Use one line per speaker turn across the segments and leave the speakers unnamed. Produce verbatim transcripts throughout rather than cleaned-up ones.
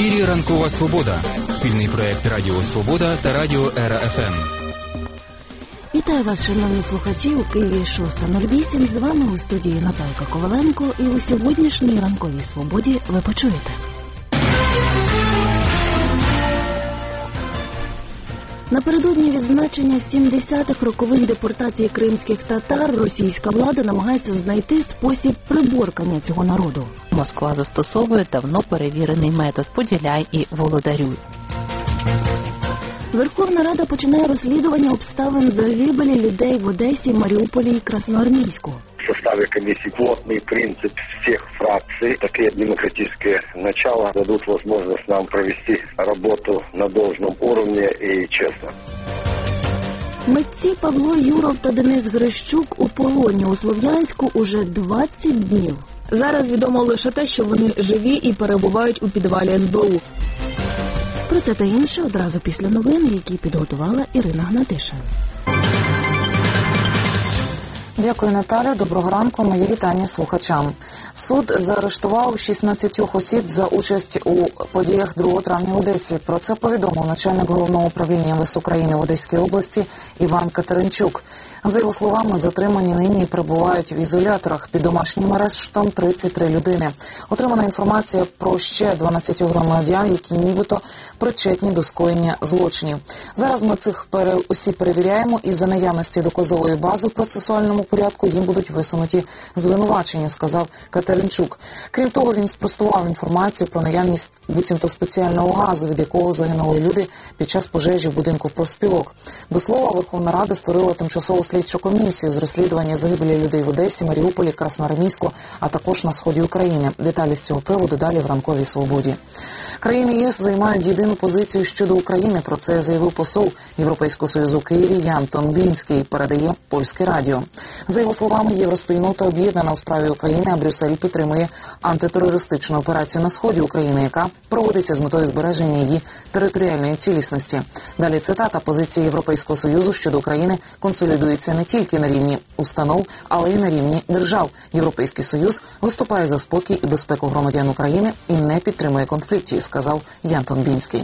ефірі «Ранкова Свобода» – спільний проєкт Радіо Свобода та Радіо Ера еф ем.
Вітаю вас, шановні слухачі, у Києві шоста нуль вісім. З вами у студії Наталка Коваленко, і у сьогоднішній «Ранковій Свободі» ви почуєте. Напередодні відзначення сімдесятих роковин депортації кримських татар російська влада намагається знайти спосіб приборкання цього народу.
Москва застосовує давно перевірений метод «поділяй і володарюй».
Верховна Рада починає розслідування обставин загибелі людей в Одесі, Маріуполі і Красноармійську.
В составе комиссии плотный принцип всех фракций. Такие демократические начала дадут возможность нам провести работу на должном уровне и честно.
Митці Павло Юров та Денис Грищук у полоні у Слов'янську уже двадцять днів.
Зараз відомо лише те, що вони живі і перебувають у підвалі ес бе у.
Про це та інше одразу після новин, які підготувала Ірина Гнатишин.
Дякую, Наталя. Доброго ранку. Мої вітання слухачам. Суд заарештував шістнадцять осіб за участь у подіях другого травня в Одесі. Про це повідомив начальник Головного управління ем ве ес України в Одеській області Іван Катеринчук. За його словами, затримані нині перебувають в ізоляторах. Під домашнім арештом тридцять три людини. Отримана інформація про ще дванадцять громадян, які нібито причетні до скоєння злочинів. Зараз ми цих пере... усі перевіряємо, і за наявності доказової бази в процесуальному порядку їм будуть висунуті звинувачення, сказав Катеринчук. Крім того, він спростував інформацію про наявність буцімто спеціального газу, від якого загинули люди під час пожежі в будинку профспілок. До слова, Верховна Рада створила тимчасову слідчу комісію з розслідування загибелі людей в Одесі, Маріуполі, Красноармійську, а також на сході України. Деталі з цього приводу далі в «Ранковій Свободі». Країни ЄС займають єдину позицію щодо України. Про це заявив посол Європейського Союзу в Києві Янтон Бінський, передає Польське радіо. За його словами, євроспільнота об'єднана у справі України, а Брюссель підтримує антитерористичну операцію на сході України, яка проводиться з метою збереження її територіальної цілісності. Далі цитата: позиція Європейського Союзу щодо України консолідується не тільки на рівні установ, але й на рівні держав. Європейський Союз виступає за спокій і безпеку громадян України і не підтримує конфліктів, сказав Янтон Бінський.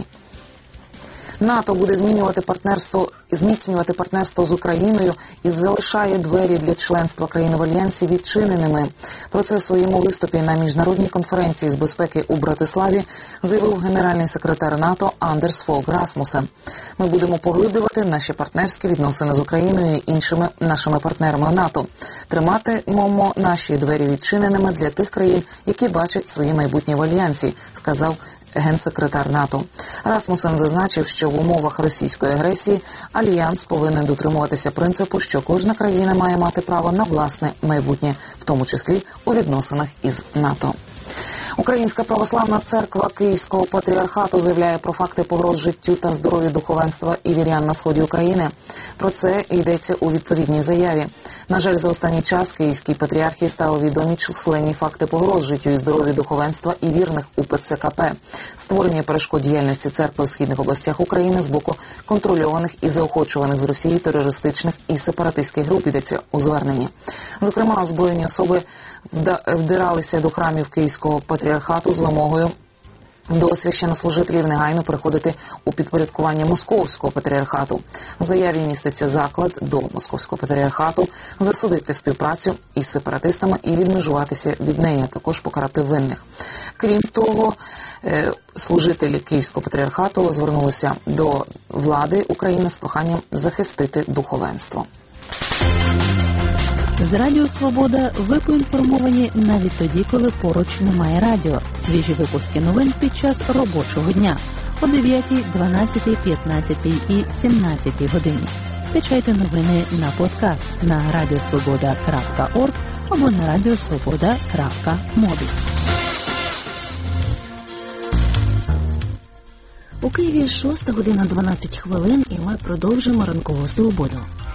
НАТО буде змінювати партнерство, зміцнювати партнерство з Україною і залишає двері для членства країни в Альянсі відчиненими. Про це в своєму виступі на міжнародній конференції з безпеки у Братиславі заявив генеральний секретар НАТО Андерс Фолк Расмусен. Ми будемо поглиблювати наші партнерські відносини з Україною і іншими нашими партнерами НАТО. Триматимемо наші двері відчиненими для тих країн, які бачать своє майбутнє в Альянсі, сказав генсекретар НАТО. Расмусен зазначив, що в умовах російської агресії Альянс повинен дотримуватися принципу, що кожна країна має мати право на власне майбутнє, в тому числі у відносинах із НАТО. Українська православна церква Київського патріархату заявляє про факти погроз життю та здоров'ю духовенства і вірян на сході України. Про це йдеться у відповідній заяві. На жаль, за останній час Київській патріархії стали відомі численні факти погроз життю і здоров'ю духовенства і вірних у пе це ка пе, створення перешкод діяльності церкви у східних областях України з боку контрольованих і заохочуваних з Росії терористичних і сепаратистських груп, йдеться у зверненні. Зокрема, озброєні особи вдиралися до храмів Київського патріархату з вимогою до священнослужителів негайно переходити у підпорядкування Московського патріархату. В заяві міститься заклик до Московського патріархату засудити співпрацю із сепаратистами і відмежуватися від неї, а також покарати винних. Крім того, служителі Київського патріархату звернулися до влади України з проханням захистити духовенство.
З Радіо Свобода ви поінформовані навіть тоді, коли поруч немає радіо. Свіжі випуски новин під час робочого дня о дев'ятій, дванадцятій, п'ятнадцятій і сімнадцятій годині. Скачайте новини на подкаст на радіосвобода крапка орг або на радіосвобода крапка мобі.
У Києві шоста година дванадцять хвилин, і ми продовжимо ранкову свободу.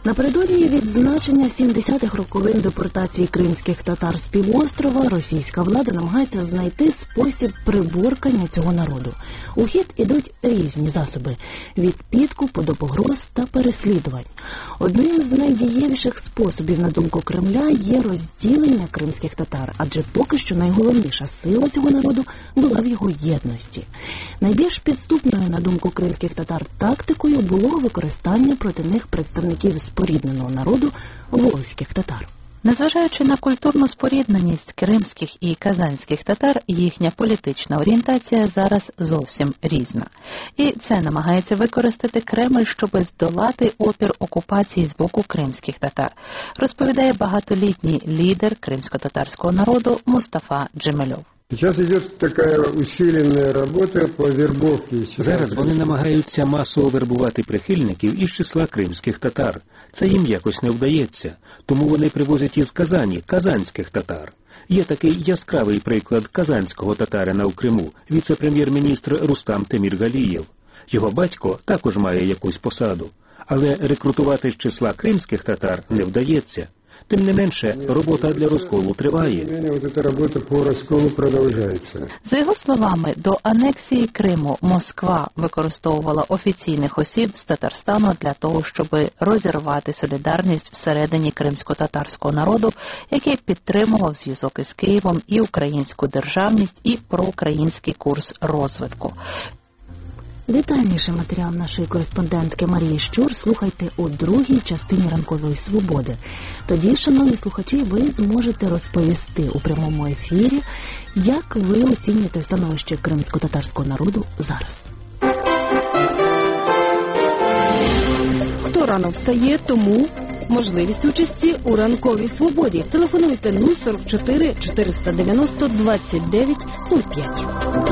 Напередодні відзначення сімдесятих роковин депортації кримських татар з півострова російська влада намагається знайти спосіб приборкання цього народу. У хід ідуть різні засоби – від підкупу до погроз та переслідувань. Одним з найдієвіших способів, на думку Кремля, є розділення кримських татар, адже поки що найголовніша сила цього народу була в його єдності. Найбільш підступною, на думку кримських татар, тактикою було використання проти них представників спорідненого народу волзьких татар.
Незважаючи на культурну спорідненість кримських і казанських татар, їхня політична орієнтація зараз зовсім різна. І це намагається використати Кремль, щоб здолати опір окупації з боку кримських татар, розповідає багатолітній лідер кримсько-татарського народу Мустафа Джемельов.
Зараз йде така усилена робота по вербовці.
Зараз вони намагаються масово вербувати прихильників із числа кримських татар. Це їм якось не вдається, тому вони привозять із Казані казанських татар. Є такий яскравий приклад казанського татарина у Криму, віце-прем'єр-міністр Рустам Теміргалієв. Його батько також має якусь посаду, але рекрутувати з числа кримських татар не вдається. Тим не менше, робота для розколу триває.
Робота по розколу продовжується.
За його словами, до анексії Криму Москва використовувала офіційних осіб з Татарстану для того, щоб розірвати солідарність всередині кримсько-татарського народу, який підтримував зв'язок із Києвом і українську державність, і проукраїнський курс розвитку.
Детальніший матеріал нашої кореспондентки Марії Щур слухайте у другій частині «Ранкової свободи». Тоді, шановні слухачі, ви зможете розповісти у прямому ефірі, як ви оцінюєте становище кримсько-татарського народу зараз.
Хто рано встає, тому можливість участі у «Ранковій свободі». Телефонуйте нуль сорок чотири чотириста дев'яносто двадцять дев'ять нуль п'ять.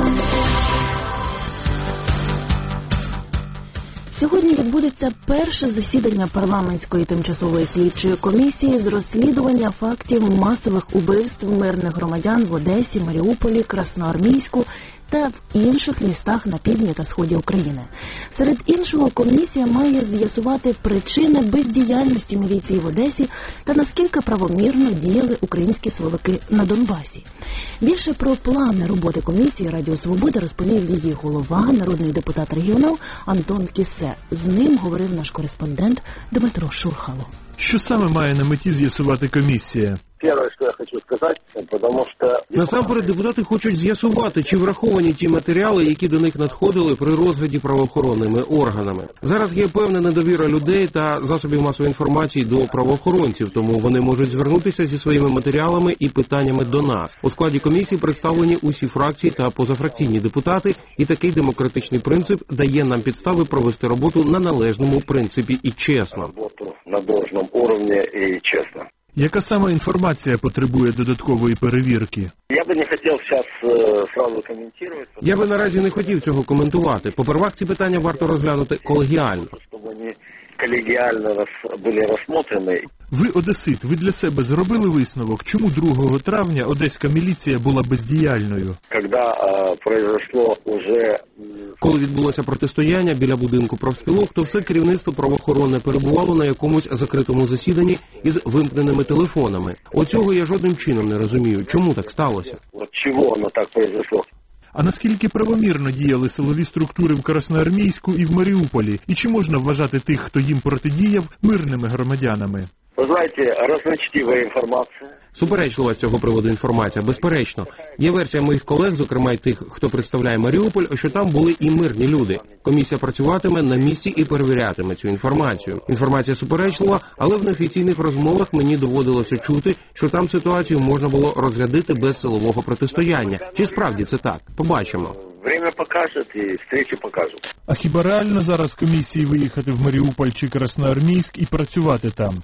Сьогодні відбудеться перше засідання парламентської тимчасової слідчої комісії з розслідування фактів масових убивств мирних громадян в Одесі, Маріуполі, Красноармійську та в інших містах на півдні та сході України. Серед іншого, комісія має з'ясувати причини бездіяльності міліції в Одесі та наскільки правомірно діяли українські силовики на Донбасі. Більше про плани роботи комісії Радіо Свобода розповів її голова, народний депутат-регіонал Антон Кісе. З ним говорив наш кореспондент Дмитро Шурхало.
Що саме має на меті з'ясувати комісія?
Перше, що я хочу сказати, тому що...
Насамперед, депутати хочуть з'ясувати, чи враховані ті матеріали, які до них надходили при розгляді правоохоронними органами. Зараз є певна недовіра людей та засобів масової інформації до правоохоронців, тому вони можуть звернутися зі своїми матеріалами і питаннями до нас. У складі комісії представлені усі фракції та позафракційні депутати, і такий демократичний принцип дає нам підстави провести роботу на належному принципі і чесно.
Роботу на должному рівні і чесно.
Яка саме інформація потребує додаткової перевірки?
Я би не хотів зараз одразу коментувати.
Я би наразі не хотів цього коментувати. Попервах ці питання варто розглянути колегіально.
Щоб вони колегіально були розглянуті.
Ви одесит, ви для себе зробили висновок, чому другого травня одеська міліція була бездіяльною?
Коли произошло уже...
Коли відбулося протистояння біля будинку профспілок, то все керівництво правоохоронне перебувало на якомусь закритому засіданні із вимкненими телефонами. Оцього я жодним чином не розумію. Чому так сталося?
От чого воно так произошло?
А наскільки правомірно діяли силові структури в Красноармійську і в Маріуполі? І чи можна вважати тих, хто їм протидіяв, мирними громадянами?
Ви знаєте, розночтива інформація.
Суперечлива з цього приводу інформація, безперечно. Є версія моїх колег, зокрема й тих, хто представляє Маріуполь, що там були і мирні люди. Комісія працюватиме на місці і перевірятиме цю інформацію. Інформація суперечлива, але в неофіційних розмовах мені доводилося чути, що там ситуацію можна було розрядити без силового протистояння. Чи справді це так? Побачимо.
Время покаже і зустрічі покажуть.
А хіба реально зараз комісії виїхати в Маріуполь чи Красноармійськ і працювати там?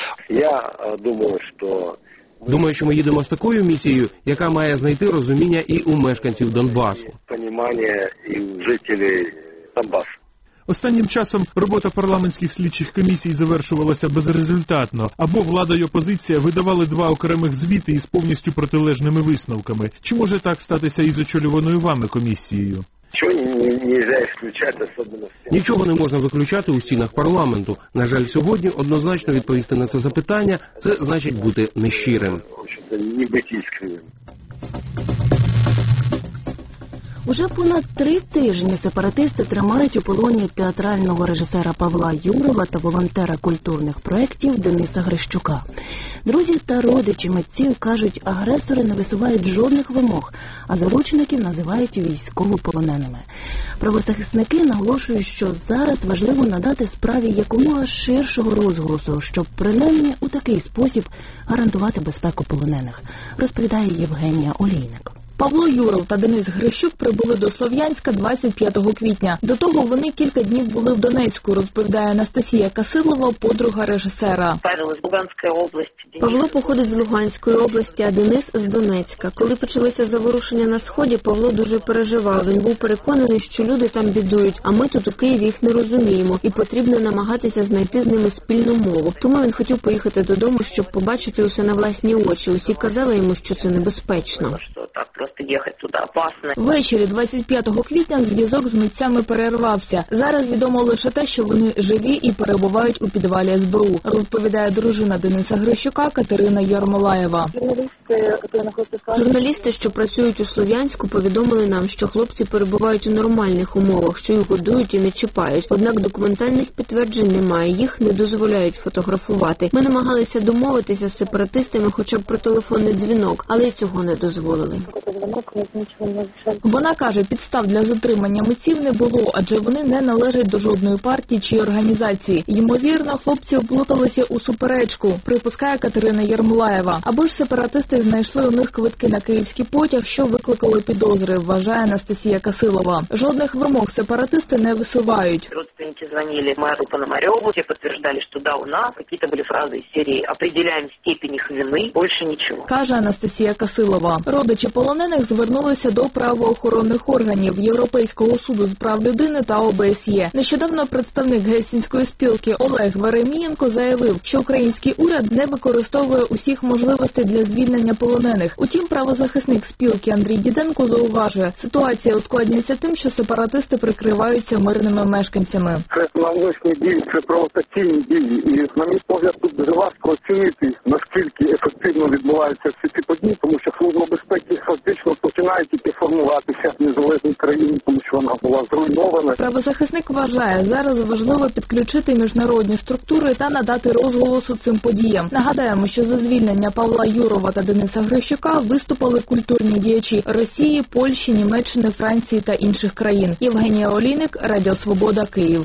Я думаю, що...
Думаю, що ми їдемо з такою місією, яка має знайти розуміння і у мешканців Донбасу.
Понімання і у жителів Донбасу.
Останнім часом робота парламентських слідчих комісій завершувалася безрезультатно, або влада й опозиція видавали два окремих звіти із повністю протилежними висновками. Чи може так статися і з очолюваною вами комісією?
Чого нельзя исключать, особливо всім?
Нічого не можна виключати у стінах парламенту. На жаль, сьогодні однозначно відповісти на це запитання – це значить бути нещирим.
Не бути іскренним.
Уже понад три тижні сепаратисти тримають у полоні театрального режисера Павла Юрова та волонтера культурних проєктів Дениса Грищука. Друзі та родичі митців кажуть, агресори не висувають жодних вимог, а заручників називають військовополоненими. Правозахисники наголошують, що зараз важливо надати справі якомога ширшого розголосу, щоб принаймні у такий спосіб гарантувати безпеку полонених, розповідає Євгенія Олійник.
Павло Юров та Денис Грищук прибули до Слов'янська двадцять п'ятого квітня. До того вони кілька днів були в Донецьку, розповідає Анастасія Касилова, подруга режисера.
Павло з Луганської області.
Павло походить з Луганської області, а Денис з Донецька. Коли почалися заворушення на Сході, Павло дуже переживав. Він був переконаний, що люди там бідують, а ми тут у Києві їх не розуміємо. І потрібно намагатися знайти з ними спільну мову. Тому він хотів поїхати додому, щоб побачити усе на власні очі. Усі казали йому, що це небезпечно.
Їхати туди опасно.
Ввечері двадцять п'ятого квітня зв'язок з митцями перервався. Зараз відомо лише те, що вони живі і перебувають у підвалі ес бе у, розповідає дружина Дениса Грищука Катерина Ярмолаєва.
Журналісти, що працюють у Слов'янську, повідомили нам, що хлопці перебувають у нормальних умовах, що їх годують і не чіпають. Однак документальних підтверджень немає, їх не дозволяють фотографувати. Ми намагалися домовитися з сепаратистами хоча б про телефонний дзвінок, але й цього не дозволили.
Вона каже, підстав для затримання митців не було, адже вони не належать до жодної партії чи організації. Ймовірно, хлопці оплуталися у суперечку, припускає Катерина Ярмолаєва. Або ж сепаратисти знайшли у них квитки на київський потяг, що викликали підозри, вважає Анастасія Касилова. Жодних вимог сепаратисти не висувають.
Родственники дзвонили мэру Пономарёву, те підтверджували, що да, у нас якісь були фрази із серії «Определяємо степень їх вини, більше нічого»,
каже Анастасія Касилова. Родичі полонених звернулися до правоохоронних органів Європейського суду з прав людини та о бе ес є. Нещодавно представник Гельсінської спілки Олег Веремієнко заявив, що український уряд не використовує усіх можливостей для звільнення полонених. Утім, правозахисник спілки Андрій Діденко зауважує, ситуація ускладнюється тим, що сепаратисти прикриваються мирними мешканцями.
Це навмисні дії, це провокаційні дії. І, на мій погляд, тут дуже важко оцінити, наскільки ефективно відбуваються всі ці події, тому що Служба безпеки фактично починає тільки формуватися в незалежній країні, тому що вона була зруйнована.
Правозахисник вважає, зараз важливо підключити міжнародні структури та надати розголосу цим подіям. Нагадаємо, що за звільнення Павла Юрова та Дениса Грищука виступили культурні діячі Росії, Польщі, Німеччини, Франції та інших країн. Євгенія Олійник, Радіо Свобода, Київ.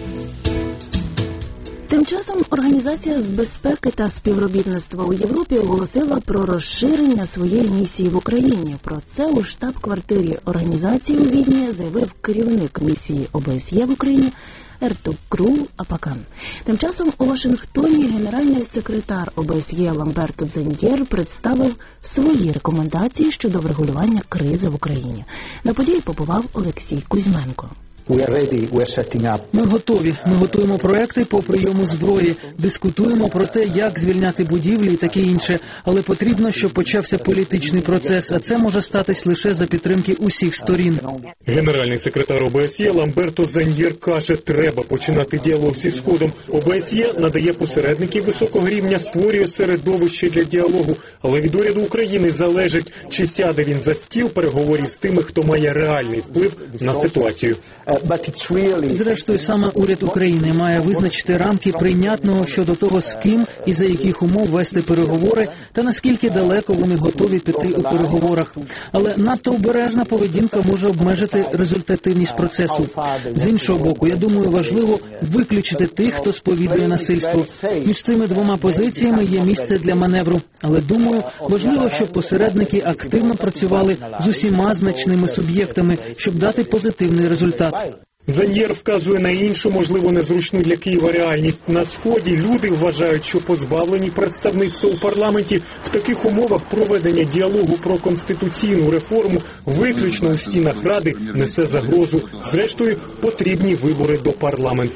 Тим часом Організація з безпеки та співробітництва у Європі оголосила про розширення своєї місії в Україні. Про це у штаб-квартирі організації у Відні заявив керівник місії о бе ес є в Україні Ертугрул Апакан. Тим часом у Вашингтоні генеральний секретар о бе ес є Ламберто Дзеньєр представив свої рекомендації щодо врегулювання кризи в Україні. На події побував Олексій Кузьменко.
Ми готові. Ми готуємо проекти по прийому зброї, дискутуємо про те, як звільняти будівлі і таке інше. Але потрібно, щоб почався політичний процес, а це може статись лише за підтримки усіх сторін.
Генеральний секретар о бе ес є Ламберто Дзеньєр каже, треба починати діалог зі Сходом. о бе ес є надає посередників високого рівня, створює середовище для діалогу. Але від уряду України залежить, чи сяде він за стіл переговорів з тими, хто має реальний вплив на ситуацію.
Зрештою, саме уряд України має визначити рамки прийнятного щодо того, з ким і за яких умов вести переговори, та наскільки далеко вони готові піти у переговорах. Але надто обережна поведінка може обмежити результативність процесу. З іншого боку, я думаю, важливо виключити тих, хто сповідує насильство. Між цими двома позиціями є місце для маневру. Але, думаю, важливо, щоб посередники активно працювали з усіма значними суб'єктами, щоб дати позитивний результат.
Дзеньєр вказує на іншу, можливо, незручну для Києва реальність. На Сході люди вважають, що позбавлені представництва у парламенті в таких умовах проведення діалогу про конституційну реформу виключно у стінах Ради несе загрозу. Зрештою, потрібні вибори до парламенту.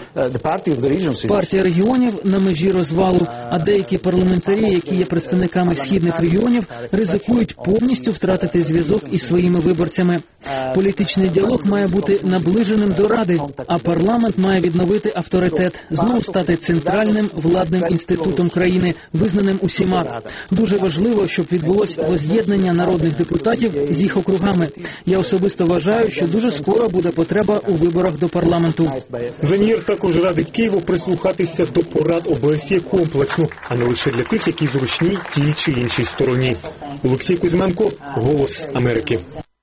Партія регіонів на межі розвалу, а деякі парламентарі, які є представниками східних регіонів, ризикують повністю втратити зв'язок із своїми виборцями. Політичний діалог має бути наближеним до Ради, а парламент має відновити авторитет, знову стати центральним владним інститутом країни, визнаним усіма. Дуже важливо, щоб відбулося воз'єднання народних депутатів з їх округами. Я особисто вважаю, що дуже скоро буде потреба у виборах до парламенту.
Заньєр також радить Києву прислухатися до порад ОБСЄ комплексно, а не лише для тих, які зручні тій чи іншій стороні. Олексій Кузьменко, «Голос Америки».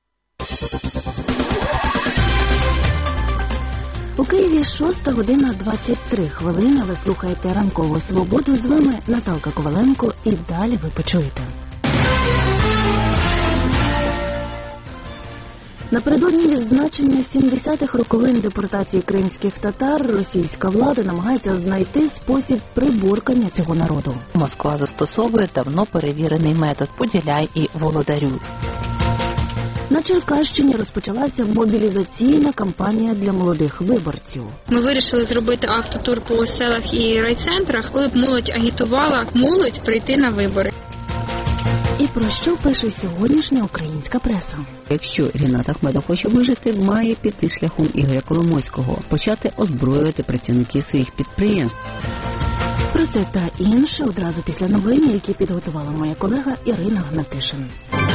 У Києві шоста година двадцять три хвилини. Ви слухаєте «Ранкову свободу». З вами Наталка Коваленко, і далі ви почуєте. Напередодні відзначення сімдесятих роковин депортації кримських татар російська влада намагається знайти спосіб приборкання цього народу.
Москва застосовує давно перевірений метод «поділяй і володарюй».
На Черкащині розпочалася мобілізаційна кампанія для молодих виборців.
Ми вирішили зробити автотур по селах і райцентрах, коли б молодь агітувала молодь прийти на вибори.
І про що пише сьогоднішня українська преса?
Якщо Рінат Ахмедов хоче вижити, має піти шляхом Ігоря Коломойського, почати озброювати працівників своїх підприємств.
Про це та інше одразу після новин, які підготувала моя колега Ірина Гнатишин.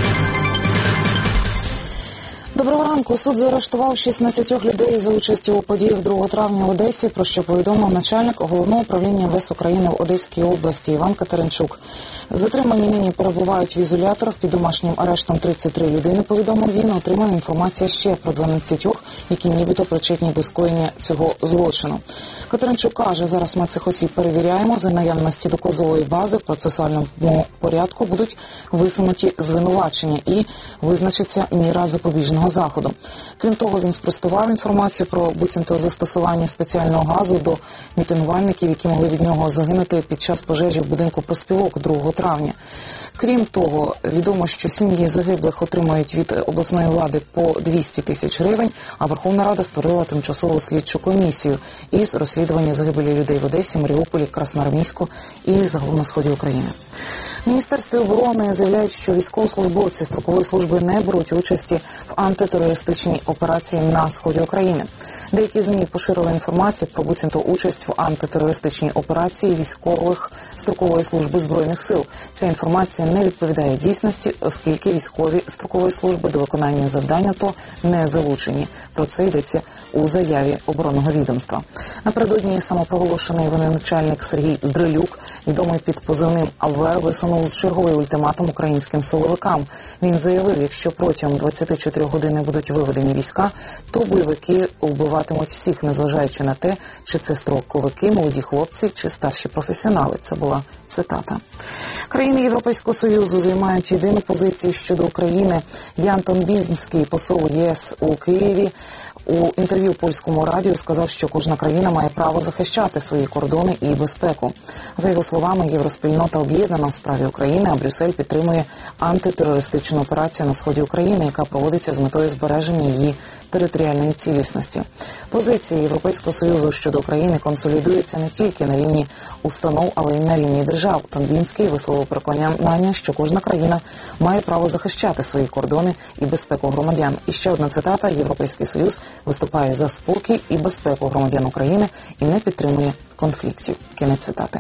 Доброго ранку. Суд заарештував шістнадцять людей за участю у подіях другого травня в Одесі, про що повідомив начальник Головного управління ем ве ес України в Одеській області Іван Катеринчук. Затримані нині перебувають в ізоляторах під домашнім арештом тридцять три людини, повідомив він. Отримана інформація ще про дванадцять, які нібито причетні до скоєння цього злочину. Катеринчук каже, зараз ми цих осіб перевіряємо, за наявності доказової бази в процесуальному порядку будуть висунуті звинувачення і визначиться міра запобіжного заходу. Крім того, він спростував інформацію про буцімто застосування спеціального газу до мітингувальників, які могли від нього загинути під час пожежі в будинку профспілок другого травня. Крім того, відомо, що сім'ї загиблих отримають від обласної влади по двісті тисяч гривень, а Верховна Рада створила тимчасову слідчу комісію із розслідування загибелі людей в Одесі, Маріуполі, Красноармійську і загалом на сході України. В Міністерстві оборони заявляють, що військовослужбовці строкової служби не беруть участі в антитерористичній операції на сході України. Деякі ЗМІ поширили інформацію про буцімто участь в антитерористичній операції військових строкової служби Збройних сил. Ця інформація не відповідає дійсності, оскільки військові строкової служби до виконання завдань АТО не залучені. Про це йдеться у заяві оборонного відомства. Напередодні самопроголошений воєначальник Сергій Здрилюк, відомий під позивним АВ, висунув черговий ультиматум українським силовикам. Він заявив, якщо протягом двадцяти чотирьох годин не будуть виведені війська, то бойовики вбиватимуть всіх, незважаючи на те, чи це строковики, молоді хлопці чи старші професіонали. Це була цитата. Країни Європейського Союзу займають єдину позицію щодо України. Ян Томбінський, посол ЄС у Києві, у інтерв'ю польському радіо сказав, що кожна країна має право захищати свої кордони і безпеку. За його словами, євроспільнота об'єднана у справі України, а Брюссель підтримує антитерористичну операцію на сході України, яка проводиться з метою збереження її територіальної цілісності. Позиція Європейського Союзу щодо України консолідується не тільки на рівні установ, але й на рівні держав. Томбінський висловив переконання, що кожна країна має право захищати свої кордони і безпеку громадян. І ще одна цитата: Європейський Союз виступає за спокій і безпеку громадян України і не підтримує конфліктів. Кінець цитати.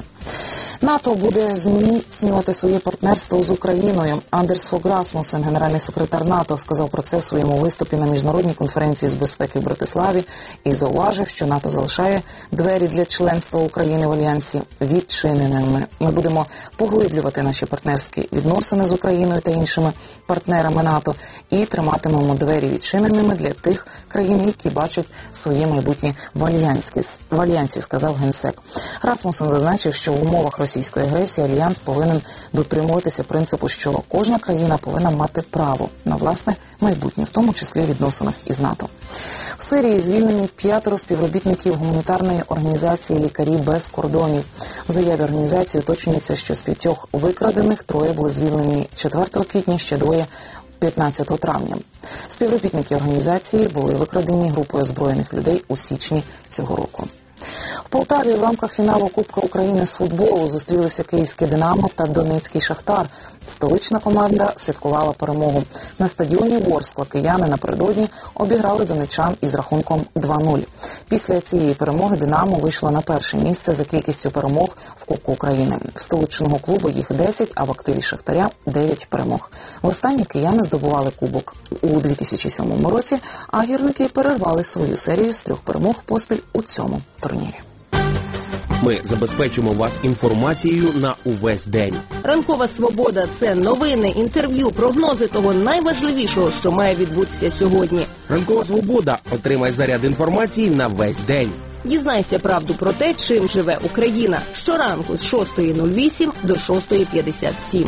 НАТО буде зміцнювати своє партнерство з Україною. Андерс Фог Расмусен, генеральний секретар НАТО, сказав про це в своєму виступі на міжнародній конференції з безпеки в Братиславі і зауважив, що НАТО залишає двері для членства України в Альянсі відчиненими. Ми будемо поглиблювати наші партнерські відносини з Україною та іншими партнерами НАТО і триматимемо двері відчиненими для тих країн, які бачать своє майбутнє в Альянсі, в Альянсі, сказав генсек. Расмусен зазначив, що в умовах російської агресії Альянс повинен дотримуватися принципу, що кожна країна повинна мати право на власне майбутнє, в тому числі в відносинах із НАТО. В Сирії звільнені п'ятеро співробітників гуманітарної організації «Лікарі без кордонів». В заяві організації уточнюється, що з п'ятьох викрадених троє були звільнені четвертого квітня, ще двоє п'ятнадцятого травня. Співробітники організації були викрадені групою озброєних людей у січні цього року. Полтаві в рамках фіналу Кубка України з футболу зустрілися київське «Динамо» та донецький «Шахтар». Столична команда святкувала перемогу. На стадіоні Ворскла кияни напередодні обіграли донеччан із рахунком два нуль. Після цієї перемоги «Динамо» вийшла на перше місце за кількістю перемог в Кубку України. В столичного клубу їх десять, а в активі «Шахтаря» дев'ять перемог. Востаннє кияни здобували кубок у дві тисячі сьомому році, а гірники перервали свою серію з трьох перемог поспіль у цьому турнірі.
Ми забезпечимо вас інформацією на увесь день.
Ранкова свобода – це новини, інтерв'ю, прогнози того найважливішого, що має відбутися сьогодні.
Ранкова свобода – отримай заряд інформації на весь день.
Дізнайся правду про те, чим живе Україна. Щоранку з шостої нуль вісім до шостої п'ятдесят сім.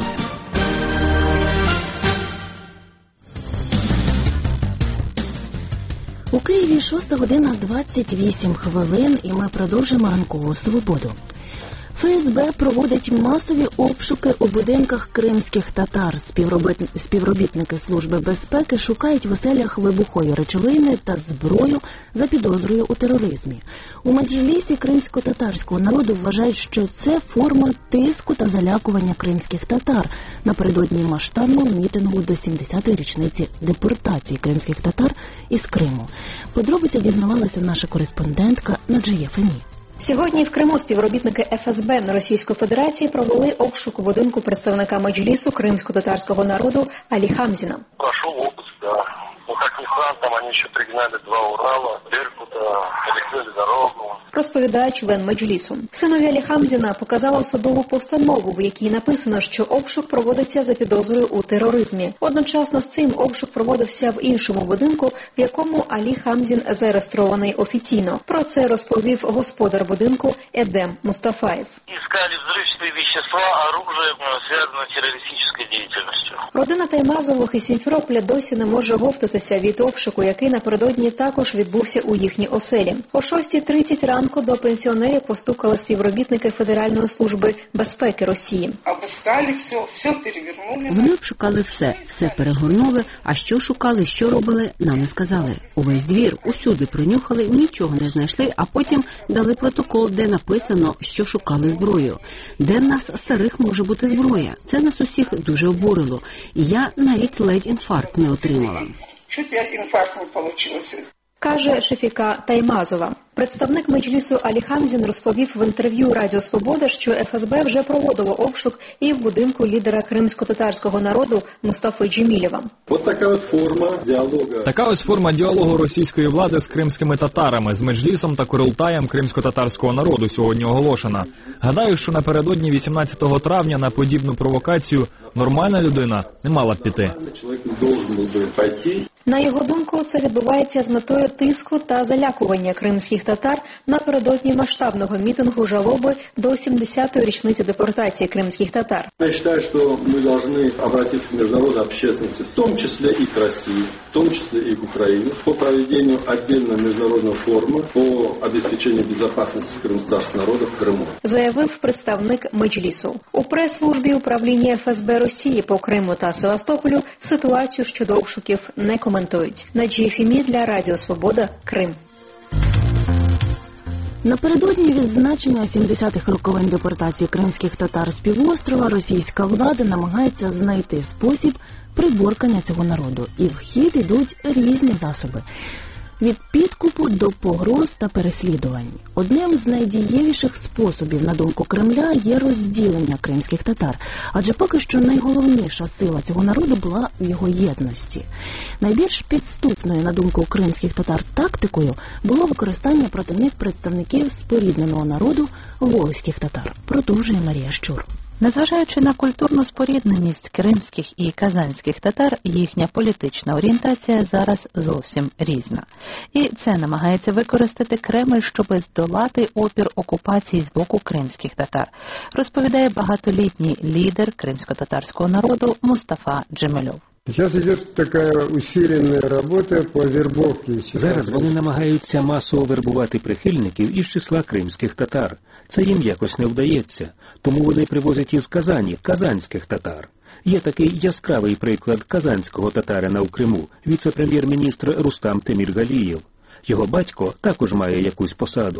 У Києві шоста година двадцять вісім хвилин, і ми продовжимо ранкову свободу. ФСБ проводить масові обшуки у будинках кримських татар. Співробітники Служби безпеки шукають в оселях вибухові речовини та зброю за підозрою у тероризмі. У Меджлісі кримсько-татарського народу вважають, що це форма тиску та залякування кримських татар напередодні масштабного мітингу до сімдесятої річниці депортації кримських татар із Криму. Подробиці дізнавалася наша кореспондентка Наджия Фемі.
Сьогодні в Криму співробітники еф ес бе на Російської Федерації провели обшук у будинку представника Меджлісу кримсько-татарського народу Алі Хамзіна.
Прошел обыск, да. Ну, как ни странно, там они еще пригнали два Урала, Беркута, перекрыли дорогу.
Розповідає член Меджлісу. Синові Алі Хамзіна показали судову постанову, в якій написано, що обшук проводиться за підозрою у тероризмі. Одночасно з цим обшук проводився в іншому будинку, в якому Алі Хамзін зареєстрований офіційно. Про це розповів господар будинку Едем Мустафаєв.
Искали взрывчатые вещества, оружие, связанное с террористической деятельностью.
Родина Таймазових із Сімферополя досі не може говтатися від обшуку, який напередодні також відбувся у їхній оселі. О шостій тридцять ранку до пенсіонерів постукали співробітники Федеральної служби безпеки Росії.
Обыскали все, все перевернули.
Вони обшукали все, все перегорнули, а що шукали, що робили, нам не сказали. Увесь двір, усюди пронюхали, нічого не знайшли, а потім дали протокол, де написано, що шукали зброю. Де в нас старих може бути зброя? Це нас усіх дуже обурило. Я навіть ледь інфаркт не отримала.
Чуть інфаркт не вийшло.
Каже Шефіка Таймазова. Представник Меджлісу Алі Хамзін розповів в інтерв'ю Радіо Свобода, що еф ес бе вже проводило обшук і в будинку лідера кримсько-татарського народу Мустафи Джемілєва.
От така от форма діалогу.
Така ось форма діалогу російської влади з кримськими татарами, з Меджлісом та Курултаєм кримсько-татарського народу сьогодні оголошена. Гадаю, що напередодні вісімнадцятого травня на подібну провокацію нормальна людина не мала б піти.
На його думку, це відбувається з метою тиску та залякування кримських татар напередодні масштабного мітингу жалоби до сімдесятої річниці депортації кримських татар.
Я вважаю, що ми повинні звернутися до міжнародної общественності, в тому числі і к Росії, в тому числі і к Україні, по проведенню окремого міжнародного форуму по обеспеченню безпечності кримського народу в Криму.
Заявив представник Меджлісу. У прес-службі управління еф ес бе Росії по Криму та Севастополю ситуацію щодо обшуків не коментують. Наджія Фемі для Радіо Свобода, Крим.
Напередодні відзначення сімдесятих роковин депортації кримських татар з півострова російська влада намагається знайти спосіб приборкання цього народу. І в хід ідуть різні засоби. Від підкупу до погроз та переслідувань. Одним з найдієвіших способів, на думку Кремля, є розділення кримських татар. Адже поки що найголовніша сила цього народу була в його єдності. Найбільш підступною, на думку кримських татар, тактикою було використання проти них представників спорідненого народу вольських татар. Продовжує Марія Щур.
Незважаючи на культурну спорідненість кримських і казанських татар, їхня політична орієнтація зараз зовсім різна. І це намагається використати Кремль, щоб здолати опір окупації з боку кримських татар, розповідає багатолітній лідер кримсько-татарського народу Мустафа Джемілєв.
Зараз йде така усилена робота по вербовці.
Зараз вони намагаються масово вербувати прихильників із числа кримських татар. Це їм якось не вдається, тому вони привозять із Казані казанських татар. Є такий яскравий приклад казанського татарина у Криму, віце-прем'єр-міністр Рустам Теміргалієв. Його батько також має якусь посаду.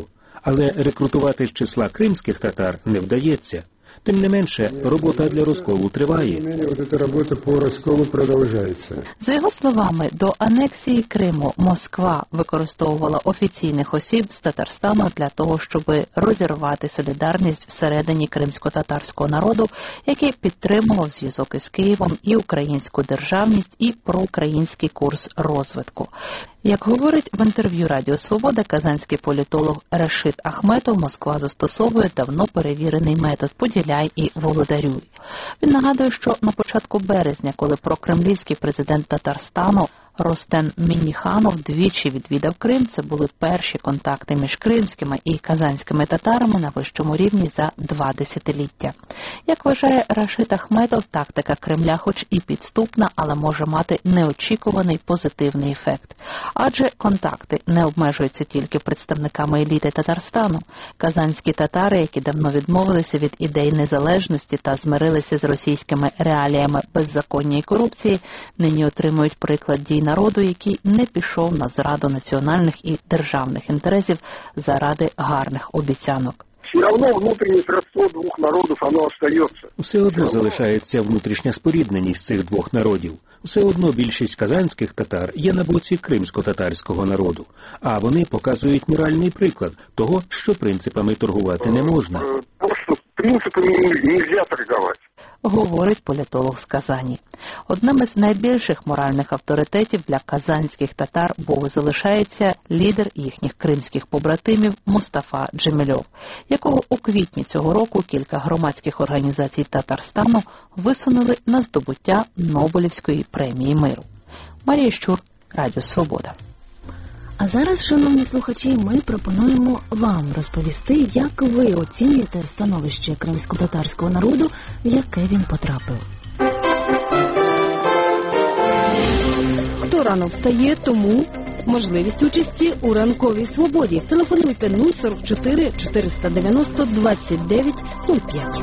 Але рекрутувати з числа кримських татар не вдається. Тим не менше, робота для розколу триває.
Робота по розколу продовжується.
За його словами, до анексії Криму Москва використовувала офіційних осіб з Татарстану для того, щоб розірвати солідарність всередині кримсько-татарського народу, який підтримував зв'язок із Києвом і українську державність, і проукраїнський курс розвитку. Як говорить в інтерв'ю Радіо Свобода казанський політолог Рашид Ахметов, Москва застосовує давно перевірений метод «поділяй і володарюй». Він нагадує, що на початку березня, коли прокремлівський президент Татарстану Ростем Мінниханов двічі відвідав Крим, це були перші контакти між кримськими і казанськими татарами на вищому рівні за два десятиліття. Як вважає Рашид Ахметов, тактика Кремля хоч і підступна, але може мати неочікуваний позитивний ефект. Адже контакти не обмежуються тільки представниками еліти Татарстану. Казанські татари, які давно відмовилися від ідей незалежності та змирилися з російськими реаліями беззаконня і корупції, нині отримують приклад дій народу, який не пішов на зраду національних і державних інтересів заради гарних обіцянок.
Все одно внутрішнє сродство двох народів, воно залишається.
Все одно залишається внутрішня спорідненість цих двох народів. Все одно більшість казанських татар є на боці кримсько-татарського народу, а вони показують моральний приклад того, що принципами торгувати не можна.
Просто принципами не можна торгувати.
Говорить політолог з Казані. Одним із найбільших моральних авторитетів для казанських татар був і залишається лідер їхніх кримських побратимів Мустафа Джемільов, якого у квітні цього року кілька громадських організацій Татарстану висунули на здобуття Нобелівської премії миру. Марія Щур, Радіо Свобода.
А зараз, шановні слухачі, ми пропонуємо вам розповісти, як ви оцінюєте становище кримсько-татарського народу, в яке він потрапив.
Хто рано встає, тому можливість участі у ранковій свободі. Телефонуйте нуль сорок чотири чотириста дев'яносто двадцять дев'ять нуль п'ять.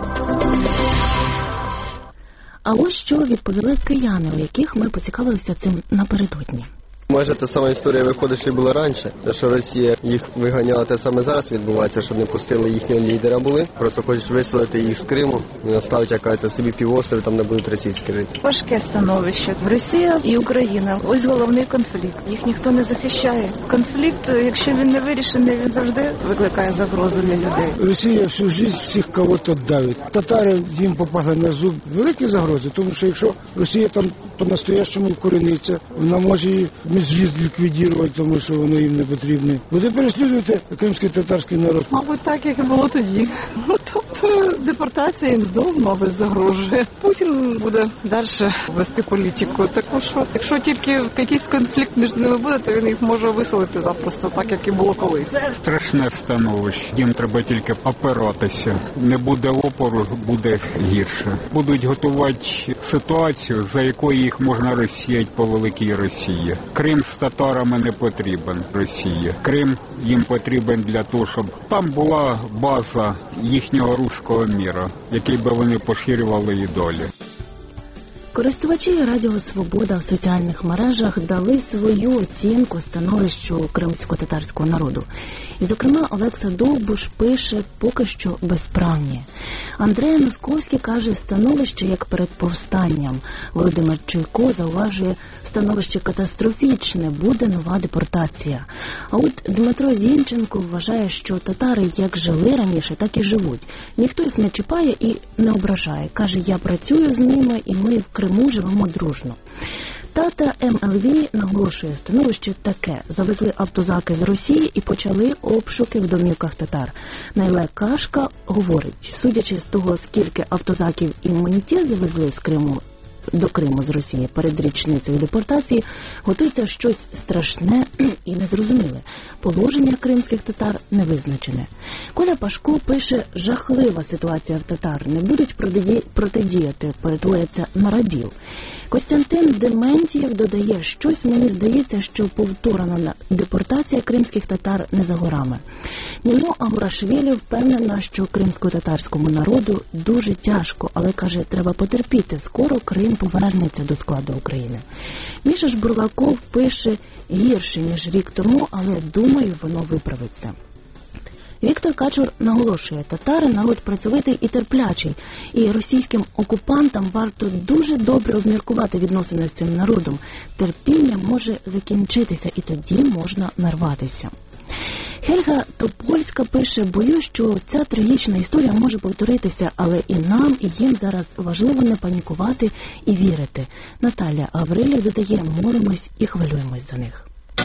А ось що відповіли кияни, у яких ми поцікавилися цим напередодні.
Може, та сама історія виходить, що й була раніше. Те, що Росія їх виганяла, те саме зараз відбувається, щоб не пустили їхнього лідера були. Просто хочуть виселити їх з Криму і наставити, яка собі півострів, там не будуть російські жити.
Важке становище. Росія і Україна. Ось головний конфлікт. Їх ніхто не захищає. Конфлікт, якщо він не вирішений, він завжди викликає загрозу для людей.
Росія всю життя всіх кого-то давить. Татари їм попали на зуб. Великі загрози, тому що якщо Росія там по-настоящому вкорениться, вона може її Меджліс ліквідувати, тому що воно їм не потрібне. Буде переслідувати кримський татарський народ.
Мабуть, так, як і було тоді. Ну, тобто, депортація їм знову, мабуть, загрожує. Путін буде далі вести політику. Також, якщо тільки якийсь конфлікт між ними буде, то він їх може виселити запросто, так, як і було колись.
Страшне становище. Їм треба тільки опиратися. Не буде опору, буде гірше. Будуть готувати ситуацію, за якою їх можна розсіяти по великій Росії. Крим з татарами не потрібен Росії. Крим їм потрібен для того, щоб там була база їхнього руського міра, який би вони поширювали і долі.
Користувачі Радіо Свобода в соціальних мережах дали свою оцінку становищу кримсько-татарського народу. І, зокрема, Олекса Довбуш пише поки що безправні. Андрей Носковський каже становище як перед повстанням. Володимир Чуйко зауважує становище катастрофічне, буде нова депортація. А от Дмитро Зінченко вважає, що татари як жили раніше, так і живуть. Ніхто їх не чіпає і не ображає. Каже, я працюю з ними і ми в Криму живемо дружно. Тата ем ел ві наголошує, становище таке. Завезли автозаки з Росії і почали обшуки в домівках татар. Найле Кашка говорить, судячи з того, скільки автозаків і імунітет завезли з Криму, до Криму з Росії перед річницею депортації, готується щось страшне і незрозуміле. Положення кримських татар не визначене. Коля Пашко пише, жахлива ситуація в татар, не будуть протидіяти, перетворяться на рабів. Костянтин Дементієв додає, щось мені здається, що повторена депортація кримських татар не за горами. Ніно Агурашвілі впевнена, що кримсько-татарському народу дуже тяжко, але, каже, треба потерпіти, скоро Крим повернеться до складу України. Міша Жбурлаков пише, гірше, ніж рік тому, але, думаю, воно виправиться. Віктор Качур наголошує, татари – народ працьовитий і терплячий, і російським окупантам варто дуже добре обміркувати відносини з цим народом. Терпіння може закінчитися, і тоді можна нарватися. Хельга Топольська пише: боюсь, що ця трагічна історія може повторитися, але і нам, і їм зараз важливо не панікувати і вірити. Наталя Гаврилів додає: молимось і хвилюємось за них.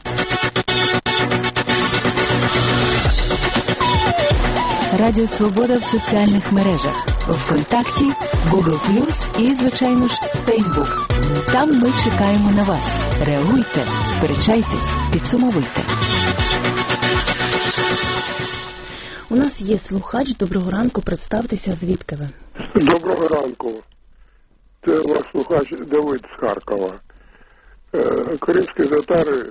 Радіо Свобода в соціальних мережах. ВКонтакті, Google плюс і, звичайно ж, Фейсбук. Там ми чекаємо на вас. Реагуйте, сперечайтесь, підсумовуйте.
У нас є слухач. Доброго ранку, представтеся, звідки ви?
Доброго ранку. Це ваш слухач Давид з Харкова. Кримські татари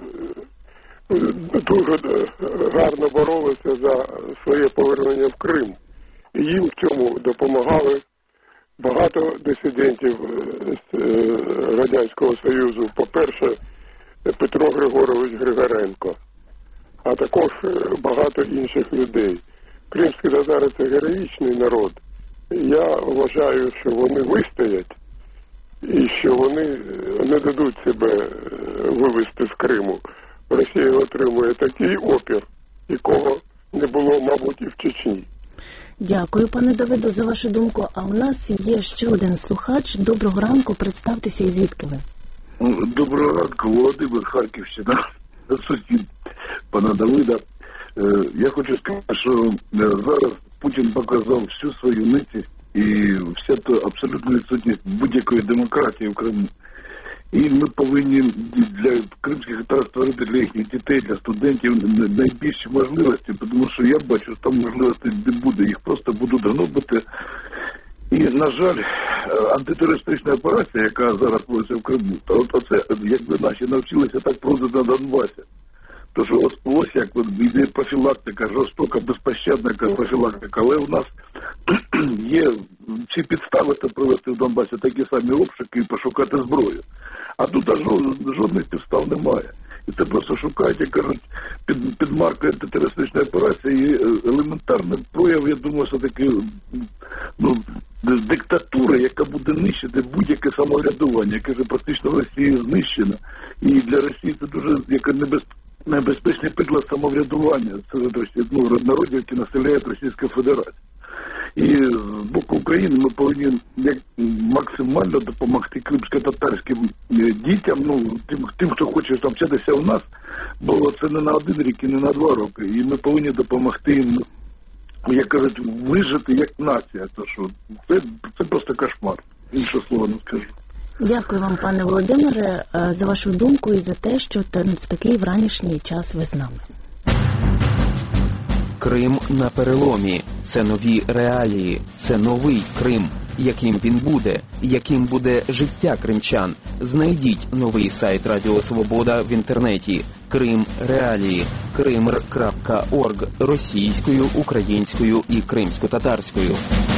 дуже гарно боролися за своє повернення в Крим. І їм в цьому допомагали багато дисидентів з Радянського Союзу. По-перше, Петро Григорович Григоренко, а також багато інших людей. Кримські татари – це героїчний народ. Я вважаю, що вони вистоять і що вони не дадуть себе вивести з Криму. Росія отримує такий опір, якого не було, мабуть, і в Чечні.
Дякую, пане Давиду, за вашу думку. А у нас є ще один слухач. Доброго ранку, представтеся і звідки ви?
Доброго ранку, Володимир, Харківщина, сусід пана Давида. Я хочу сказати, що зараз Путін показав всю свою ницість і вся та абсолютну відсутність будь-якої демократії в Криму. І ми повинні для кримських татар створити для їхніх дітей, для студентів найбільші можливості, тому що я бачу, що там можливостей не буде, їх просто будуть гнобити. І, на жаль, антитерористична операція, яка зараз проводиться в Криму, то оце, якби наші навчилися так проводити на Донбасі. То що ось, ось як йде профілактика, жорстока, безпощадна профілактика, але у нас є всі підстави провести в Донбасі такі самі обшуки і пошукати зброю. А тут жодних підстав немає. І це просто шукають, як кажуть, під, під маркою антитерористичної операції і елементарний прояв, я думаю, що таки, ну, диктатура, яка буде нищити будь-яке самоврядування, яке вже практично в Росії знищено. І для Росії це дуже яка небез... небезпечний приклад самоврядування. Це ну, народів, які населяють Російську Федерацію. І з боку України ми повинні як максимально допомогти кримсько-татарським дітям, ну, тим, тим, хто хоче навчатися у нас, бо це не на один рік і не на два роки. І ми повинні допомогти їм, як кажуть, вижити як нація. То що це, це просто кошмар. Інше слово не скажу.
Дякую вам, пане Володимире, за вашу думку і за те, що в такий вранішній час ви з нами.
Крим на переломі. Це нові реалії. Це новий Крим. Яким він буде? Яким буде життя кримчан? Знайдіть новий сайт Радіо Свобода в інтернеті. Крим реалії. кримр крапка орг російською, українською і кримсько-татарською.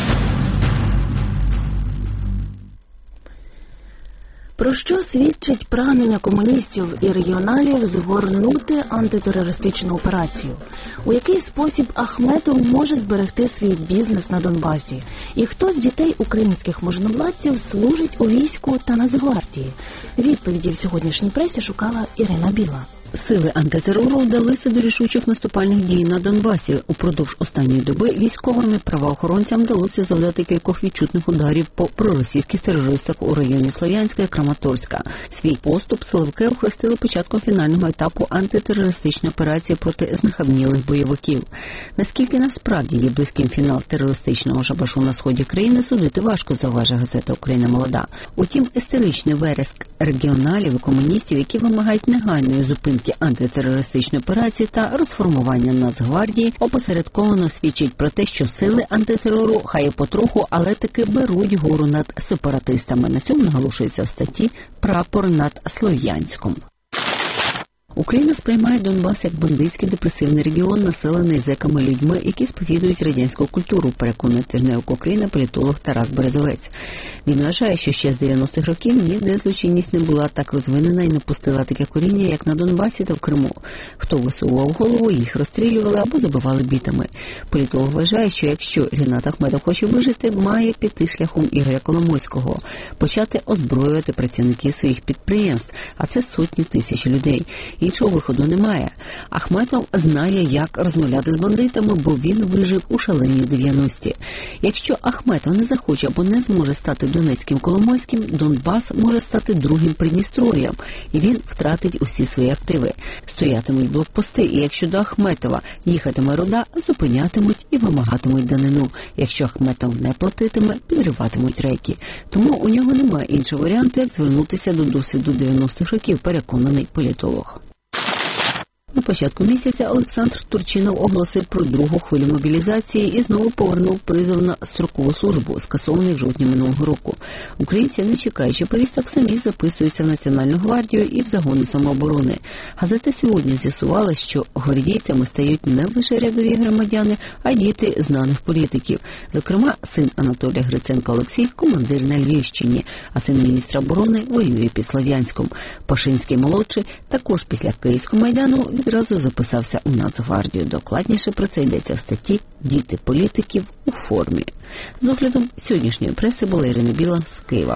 Про що свідчить прагнення комуністів і регіоналів згорнути антитерористичну операцію? У який спосіб Ахметов може зберегти свій бізнес на Донбасі? І хто з дітей українських можновладців служить у війську та Нацгвардії? Відповіді в сьогоднішній пресі шукала Ірина Біла.
Сили антитерору вдалися до рішучих наступальних дій на Донбасі. Упродовж останньої доби військовим і правоохоронцям вдалося завдати кількох відчутних ударів по проросійських терористах у районі Слов'янська і Краматорська. Свій поступ силовики охрестили початком фінального етапу антитерористичної операції проти знахабнілих бойовиків. Наскільки насправді є близьким фінал терористичного шабашу на сході країни, судити важко, зауважує газета «Україна молода». Утім, істеричний вереск регіоналів і комуністів, які вимагають негайної зупинки антитерористичної операції та розформування Нацгвардії, опосередковано свідчить про те, що сили антитерору хай і потроху, але таки беруть гору над сепаратистами. На цьому наголошується в статті «Прапор над Слов'янськом». Україна сприймає Донбас як бандитський депресивний регіон, населений зеками людьми, які сповідують радянську культуру, переконує тижневик України політолог Тарас Березовець. Він вважає, що ще з дев'яностих років ніде злочинність не була так розвинена і не пустила таке коріння, як на Донбасі та в Криму. Хто висував голову, їх розстрілювали або забивали бітами. Політолог вважає, що якщо Рінат Ахметов хоче вижити, має піти шляхом Ігоря Коломойського, почати озброювати працівників своїх підприємств, а це сотні тисяч людей. Іншого виходу немає. Ахметов знає, як розмовляти з бандитами, бо він вижив у шалені дев'яності. Якщо Ахметов не захоче або не зможе стати Донецьким Коломойським, Донбас може стати другим Придністров'ям, і він втратить усі свої активи. Стоятимуть блокпости, і якщо до Ахметова їхатиме Руда, зупинятимуть і вимагатимуть данину. Якщо Ахметов не платитиме, підриватимуть рейки. Тому у нього немає іншого варіанту, як звернутися до досвіду дев'яностих років, переконаний політолог. На початку місяця Олександр Турчинов оголосив про другу хвилю мобілізації і знову повернув призов на строкову службу, скасований в жовтні минулого року. Українці, не чекаючи повісток, самі записуються в Національну гвардію і в загони самооборони. Газета «Сьогодні» з'ясувала, що гвардійцями стають не лише рядові громадяни, а й діти знаних політиків. Зокрема, син Анатолія Гриценка Олексій – командир на Львівщині, а син міністра оборони воює під Слов'янськом. Пашинський-молодший також після Київського Майдану відразу записався у Нацгвардію. Докладніше про це йдеться в статті «Діти політиків у формі». З оглядом сьогоднішньої преси була Ірина Біла з Києва.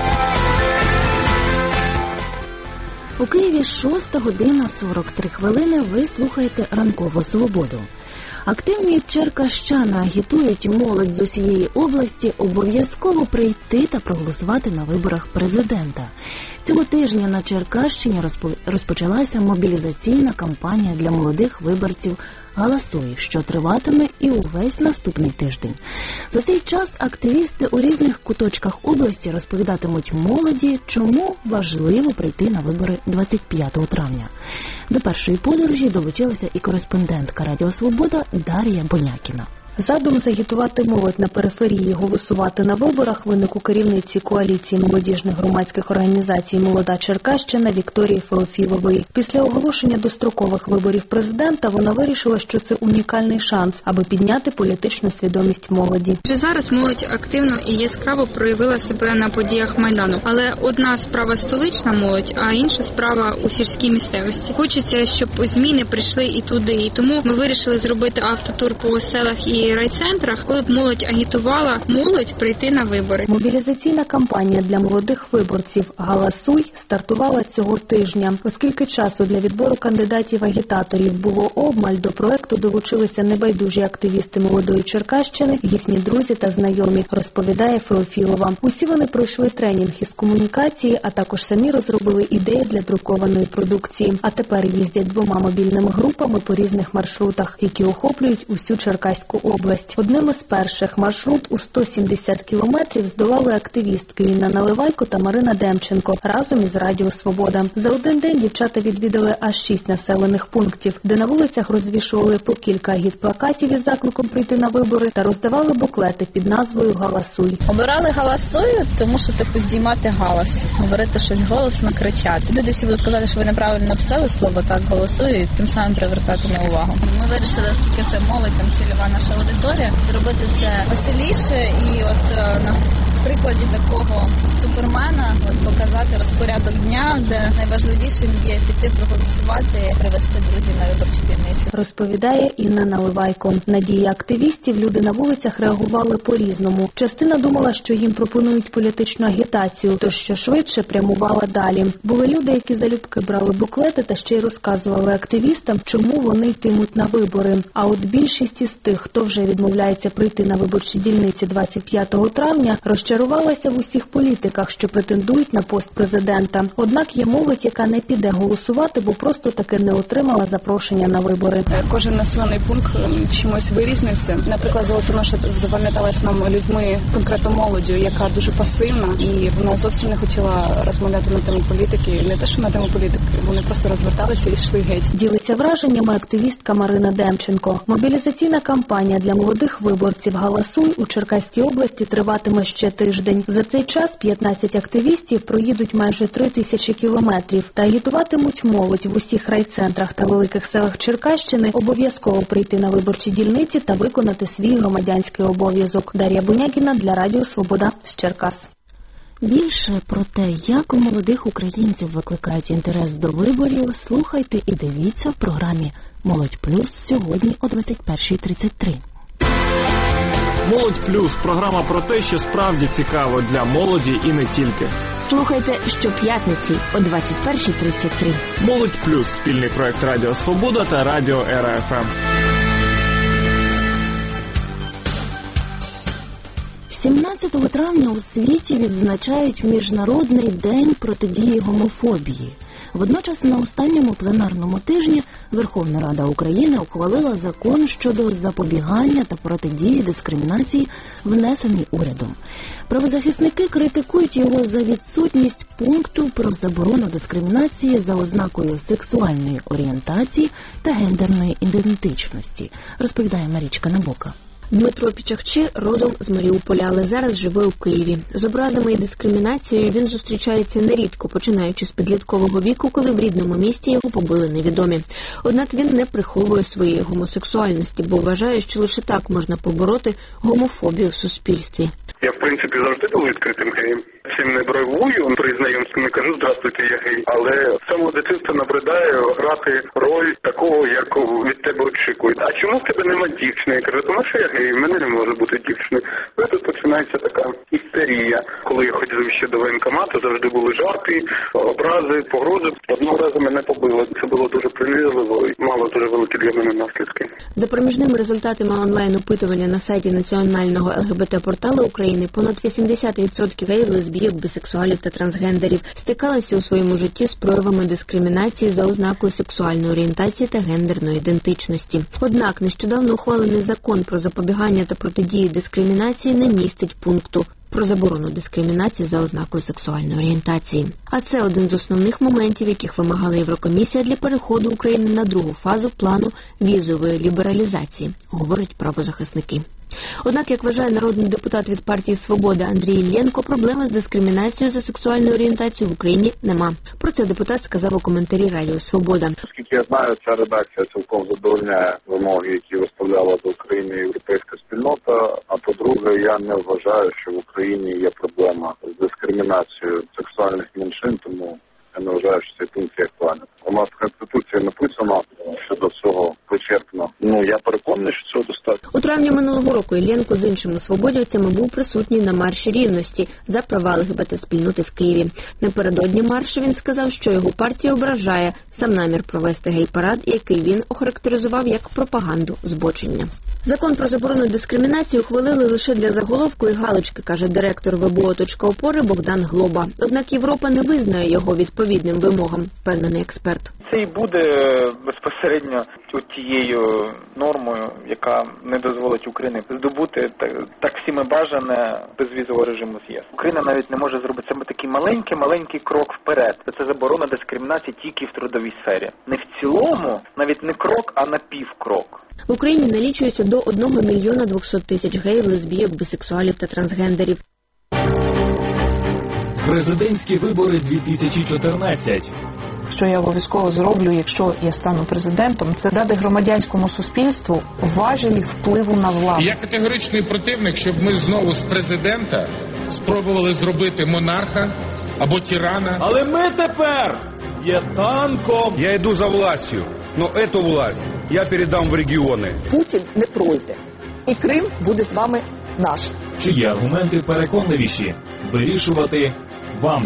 У Києві шоста година сорок три хвилини. Ви слухаєте «Ранкову свободу». Активні черкащани агітують молодь з усієї області обов'язково прийти та проголосувати на виборах президента. Цього тижня на Черкащині розпочалася мобілізаційна кампанія для молодих виборців «Галасуй», що триватиме і увесь наступний тиждень. За цей час активісти у різних куточках області розповідатимуть молоді, чому важливо прийти на вибори двадцять п'ятого травня. До першої подорожі долучилася і кореспондентка Радіо Свобода Дар'я Бонякіна.
Задум загітувати молодь на периферії голосувати на виборах виник у керівниці коаліції молодіжних громадських організацій «Молода Черкащина» Вікторії Феофілової. Після оголошення дострокових виборів президента вона вирішила, що це унікальний шанс, аби підняти політичну свідомість молоді.
Вже зараз молодь активно і яскраво проявила себе на подіях Майдану. Але одна справа столична молодь, а інша справа у сільській місцевості. Хочеться, щоб зміни прийшли і туди. І тому ми вирішили зробити автотур по селах і райцентрах, коли б молодь агітувала молодь прийти на вибори.
Мобілізаційна кампанія для молодих виборців «Галасуй» стартувала цього тижня. Оскільки часу для відбору кандидатів-агітаторів було обмаль, до проекту долучилися небайдужі активісти молодої Черкащини, їхні друзі та знайомі, розповідає Феофілова. Усі вони пройшли тренінг із комунікації, а також самі розробили ідеї для друкованої продукції. А тепер їздять двома мобільними групами по різних маршрутах, які охоплюють усю Черкаську область. Одним із перших маршрут у сто сімдесят кілометрів здолали активістки Інна Наливайко та Марина Демченко разом із Радіо Свобода. За один день дівчата відвідали аж шість населених пунктів, де на вулицях розвішували по кілька агітплакатів із закликом прийти на вибори та роздавали буклети під назвою «Галасуй».
Обирали «Галасую», тому що типу здіймати галас, говорити щось голосно, кричати. Люди всі будуть казати, що ви неправильно написали слово так «голосую», і тим самим привертати на увагу. Ми вирішили, оскільки це молодь, там цільова наша аудиторія, зробити це веселіше і от на прикладі такого супермена от показати розпорядок дня, де найважливішим є піти проголосувати, привести друзів на виборчу дільницю.
Розповідає Інна Наливайко. На дії активістів люди на вулицях реагували по-різному. Частина думала, що їм пропонують політичну агітацію, тож що швидше прямувала далі. Були люди, які залюбки брали буклети та ще й розказували активістам, чому вони йтимуть на вибори. А от більшість із тих, хто вже відмовляється прийти на виборчі дільниці двадцять п'ятого травня, розчарувалася в усіх політиках, що претендують на пост президента. Однак є молодь, яка не піде голосувати, бо просто таки не отримала запрошення на вибори.
Кожен населений пункт чимось вирізнився. Наприклад, Золотоноша запам'яталась нам людьми, конкретно молоддю, яка дуже пасивна, і вона зовсім не хотіла розмовляти на тему політики. Не те, що на тему політики, вони просто розверталися і йшли геть.
Ділиться враженнями активістка Марина Демченко. Мобілізаційна кампанія для молодих виборців «Галасуй» у Черкаській області триватиме ще
тиждень. За цей час п'ятнадцять активістів проїдуть майже три тисячі кілометрів та агітуватимуть молодь в усіх райцентрах та великих селах Черкащини обов'язково прийти на виборчі дільниці та виконати свій громадянський обов'язок. Дар'я Бунягіна для Радіо Свобода з Черкас.
Більше про те, як у молодих українців викликають інтерес до виборів, слухайте і дивіться в програмі «Молодь плюс» сьогодні о двадцять перша тридцять три.
«Молодь плюс» – програма про те, що справді цікаво для молоді і не тільки.
Слухайте щоп'ятниці о двадцять перша тридцять три.
«Молодь плюс» – спільний проект Радіо Свобода та Радіо Ера еф ем.
сімнадцятого травня у світі відзначають Міжнародний день протидії гомофобії. Водночас на останньому пленарному тижні Верховна Рада України ухвалила закон щодо запобігання та протидії дискримінації, внесений урядом. Правозахисники критикують його за відсутність пункту про заборону дискримінації за ознакою сексуальної орієнтації та гендерної ідентичності, розповідає Марічка Набока.
Дмитро Пічахчи родом з Маріуполя, але зараз живе у Києві. З образами і дискримінацією він зустрічається нерідко, починаючи з підліткового віку, коли в рідному місті його побили невідомі. Однак він не приховує своєї гомосексуальності, бо вважає, що лише так можна побороти гомофобію в суспільстві.
Я, в принципі, завжди був відкритим геєм. Цим не бравую, при знайомстві не кажу «здравствуйте, я гей». Але з самого дитинства набридає грати роль такого, як від тебе очікують. А чому в тебе нема дівчини? Я кажу, тому що я гей, в мене не може бути дівчини. І тут починається така істерія. Коли я ходив ще до воєнкомату, завжди були жарти, образи, погрози. Одного разу мене побили. Це було дуже принизливо і мало дуже великі для мене наслідки.
За проміжними результатами онлайн-опитування на сайті національного ел ге бе те-порталу України понад вісімдесят відсотків геїв, лесбійок, бісексуалів та трансгендерів стикалися у своєму житті з проявами дискримінації за ознакою сексуальної орієнтації та гендерної ідентичності. Однак нещодавно ухвалений закон про запобігання та протидії дискримінації не містить пункту про заборону дискримінації за ознакою сексуальної орієнтації. А це один з основних моментів, яких вимагала Єврокомісія для переходу України на другу фазу плану візової лібералізації, говорять правозахисники. Однак, як вважає народний депутат від партії «Свобода» Андрій Іллєнко, проблеми з дискримінацією за сексуальною орієнтацією в Україні нема. Про це депутат сказав у коментарі Радіо Свобода.
Оскільки я знаю, ця редакція цілком задовольняє вимоги, які виставляла до України європейська спільнота. А по-друге, я не вважаю, що в Україні є проблема з дискримінацією сексуальних меншин, тому я не вважаю, що цей пункт є актуальним. У нас в Конституції написано щодо цього вичерпно. Ну, я переконаний, що цього достатньо.
У травні минулого року Іллєнко з іншими свободівцями був присутній на марші рівності за права ел ге бе те-спільноти в Києві. Напередодні маршу він сказав, що його партія ображає сам намір провести гей-парад, який він охарактеризував як пропаганду збочення. Закон про заборону дискримінації ухвалили лише для заголовку і галочки, каже директор ве бе о «Точка опори» Богдан Глоба. Однак Європа не визнає його відповідним вимогам, впевнений експерт.
Це і буде безпосередньо тією нормою, яка не дозволить Україні здобути так, так всіми бажане безвізового режиму з ЄС. Україна навіть не може зробити це такий маленький-маленький крок вперед. Це заборона дискримінації тільки в трудовій сфері. Не в цілому, навіть не крок, а напівкрок.
В Україні налічується до одного мільйона двохсот тисяч геїв, лесбійок, бісексуалів та трансгендерів.
Президентські вибори дві тисячі чотирнадцять.
Що я обов'язково зроблю, якщо я стану президентом, це дати громадянському суспільству важелі впливу на владу.
Я категоричний противник, щоб ми знову з президента спробували зробити монарха або тирана.
Але ми тепер є танком.
Я йду за властю, но эту власть я передам в регіони.
Путін не пройде, і Крим буде з вами наш.
Чиї аргументи переконливіші? Вирішувати вам.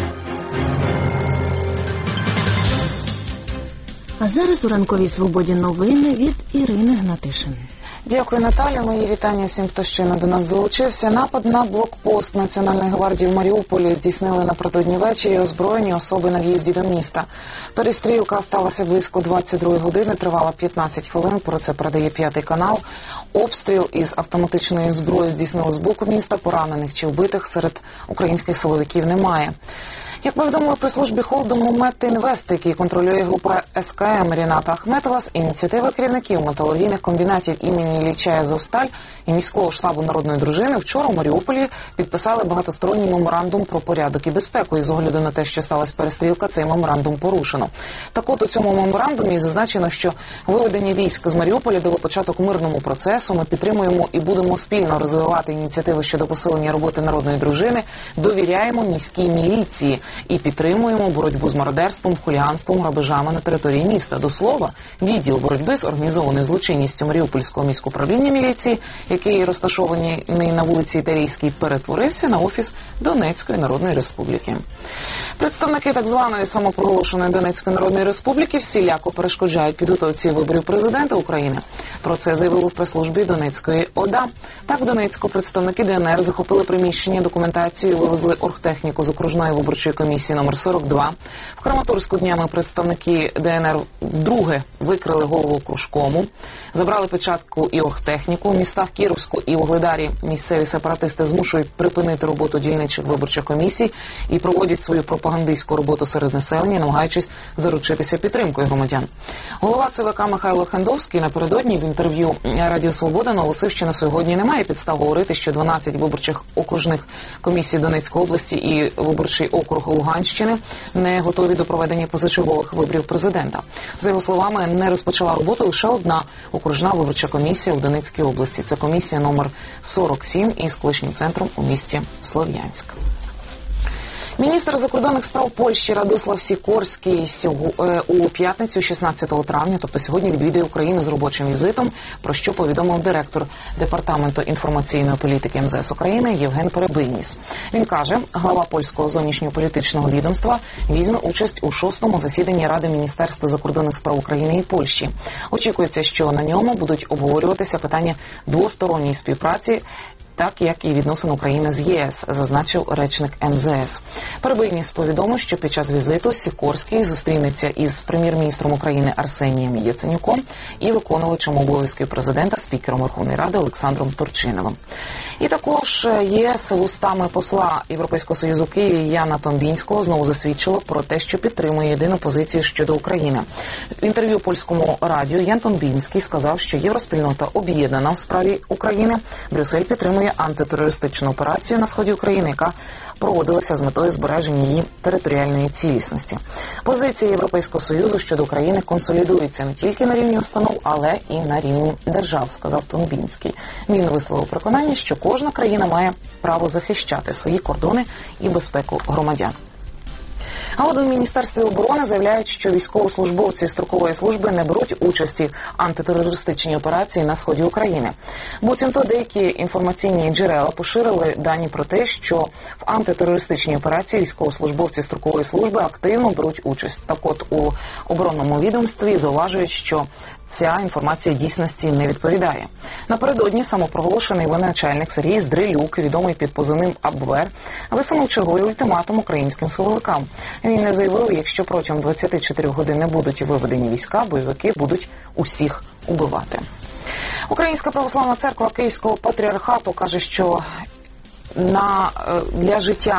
А зараз у ранковій свободі новини від Ірини Гнатишин.
Дякую, Наталя. Мої вітання всім, хто щойно до нас долучився. Напад на блокпост Національної гвардії в Маріуполі здійснили напередодні ввечері озброєні особи на в'їзді до міста. Перестрілка сталася близько двадцять другої години, тривала п'ятнадцять хвилин, про це передає П'ятий канал. Обстріл із автоматичної зброї здійснили з боку міста, поранених чи вбитих серед українських силовиків немає. Як повідомили при службі холдингу «Метінвест», який контролює група ес ка ем Ріната Ахметова, з ініціативи керівників металургійних комбінатів імені Ілліча і «Азовсталь» і міського штабу народної дружини вчора в Маріуполі підписали багатосторонній меморандум про порядок і безпеку. І з огляду на те, що сталася перестрілка, цей меморандум порушено. Так от у цьому меморандумі зазначено, що виведення військ з Маріуполя дало початок мирному процесу. Ми підтримуємо і будемо спільно розвивати ініціативи щодо посилення роботи народної дружини, довіряємо міській міліції і підтримуємо боротьбу з мародерством, хуліганством, грабежами на території міста. До слова, відділ боротьби з організованою злочинністю Маріупольського міськуправління міліції, який розташований на вулиці Італійській, перетворився на офіс Донецької Народної Республіки. Представники так званої самопроголошеної Донецької Народної Республіки всіляко перешкоджають підготовці виборів президента України. Про це заявили в прес-службі Донецької ОДА. Так, в Донецьку представники ДНР захопили приміщення, документацію і вивезли оргтехніку з окружної виборчої комісії номер сорок два. В Краматорську днями представники ДНР вдруге викрили голову кружкому, забрали печатку і оргтехніку. В містах Кіровську і Вугледарі місцеві сепаратисти змушують припинити роботу дільничих виборчих комісій і проводять свою пропагандистську роботу серед населення, намагаючись заручитися підтримкою громадян. Голова ЦВК Михайло Хендовський напередодні в інтерв'ю Радіо Свобода наголосив, що на сьогодні немає підстав говорити, що дванадцять виборчих окружних комісій Донецької області і виборчий округ Луганщини не готові до проведення позачергових виборів президента. За його словами, не розпочала роботу лише одна окружна виборча комісія у Донецькій області. Це комісія номер сорок сім із колишнім центром у місті Слов'янськ. Міністр закордонних справ Польщі Радослав Сікорський у п'ятницю, шістнадцятого травня, тобто сьогодні, відвідає Україну з робочим візитом, про що повідомив директор Департаменту інформаційної політики ем зе ес України Євген Перебийніс. Він каже, глава польського зовнішньополітичного відомства візьме участь у шостому засіданні Ради Міністерства закордонних справ України і Польщі. Очікується, що на ньому будуть обговорюватися питання двосторонньої співпраці, так як і відносин України з є ес, зазначив речник ем зе ес. Перебийніс повідомив, що під час візиту Сікорський зустрінеться із прем'єр-міністром України Арсенієм Яценюком і виконувачем обов'язків президента, спікером Верховної Ради Олександром Турчиновим. І також ЄС вустами посла Європейського Союзу в Києві Яна Томбінського знову засвідчило про те, що підтримує єдину позицію щодо України. В інтерв'ю польському радіо Ян Томбінський сказав, що євроспільнота об'єднана в справі України. Брюссель підтримує антитерористичну операцію на сході України, яка проводилася з метою збереження її територіальної цілісності. Позиція Європейського Союзу щодо України консолідується не тільки на рівні установ, але і на рівні держав, сказав Томбінський. Він висловив переконання, що кожна країна має право захищати свої кордони і безпеку громадян. А от у Міністерстві оборони заявляють, що військовослужбовці строкової служби не беруть участі в антитерористичній операції на сході України. Буцімто деякі інформаційні джерела поширили дані про те, що в антитерористичній операції військовослужбовці строкової служби активно беруть участь. Так от у оборонному відомстві зауважують, що ця інформація дійсності не відповідає. Напередодні самопроголошений воєначальник Сергій Здрилюк, відомий під позивним Абвер, висунув черговий ультиматум українським силовикам. Він не заявив, якщо протягом двадцяти чотирьох годин не будуть виведені війська, бойовики будуть усіх убивати. Українська православна церква Київського патріархату каже, що на, для життя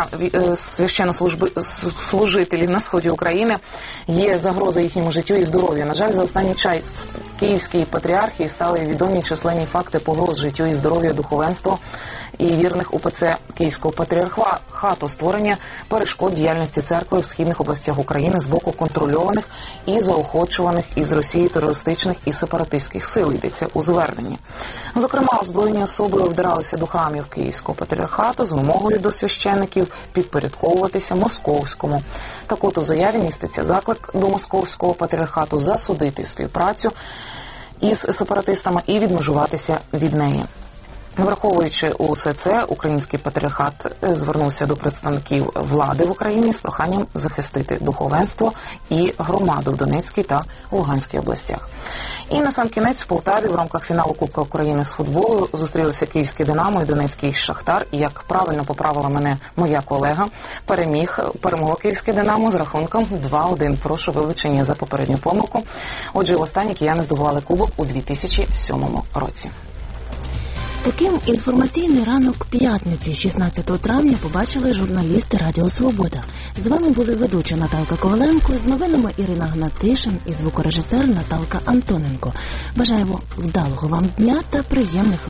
священнослужителів на сході України є загроза їхньому життю і здоров'ю. На жаль, за останній час Київській патріархії стали відомі численні факти погроз життю і здоров'ю духовенства і вірних УПЦ Київського патріархату, створення перешкод діяльності церкви в східних областях України з боку контрольованих і заохочуваних із Росії терористичних і сепаратистських сил, йдеться у зверненні. Зокрема, озброєні особи вдиралися до храмів Київського патріархату з вимогою до священиків підпорядковуватися московському. Так от у заяві міститься заклик до московського патріархату засудити співпрацю із сепаратистами і відмежуватися від неї. Враховуючи усе це, український патріархат звернувся до представників влади в Україні з проханням захистити духовенство і громаду в Донецькій та Луганській областях. І на сам кінець в Полтаві в рамках фіналу Кубка України з футболу зустрілися київський «Динамо» і донецький «Шахтар». І, як правильно поправила мене моя колега, переміг, перемогло київське «Динамо» з рахунком два один. Прошу вибачення за попередню помилку. Отже, востаннє кияни здобували кубок у дві тисячі сьомому році.
Таким інформаційний ранок п'ятниці, шістнадцятого травня, побачили журналісти Радіо Свобода. З вами були ведуча Наталка Коваленко, з новинами Ірина Гнатишин і звукорежисер Наталка Антоненко. Бажаємо вдалого вам дня та приємних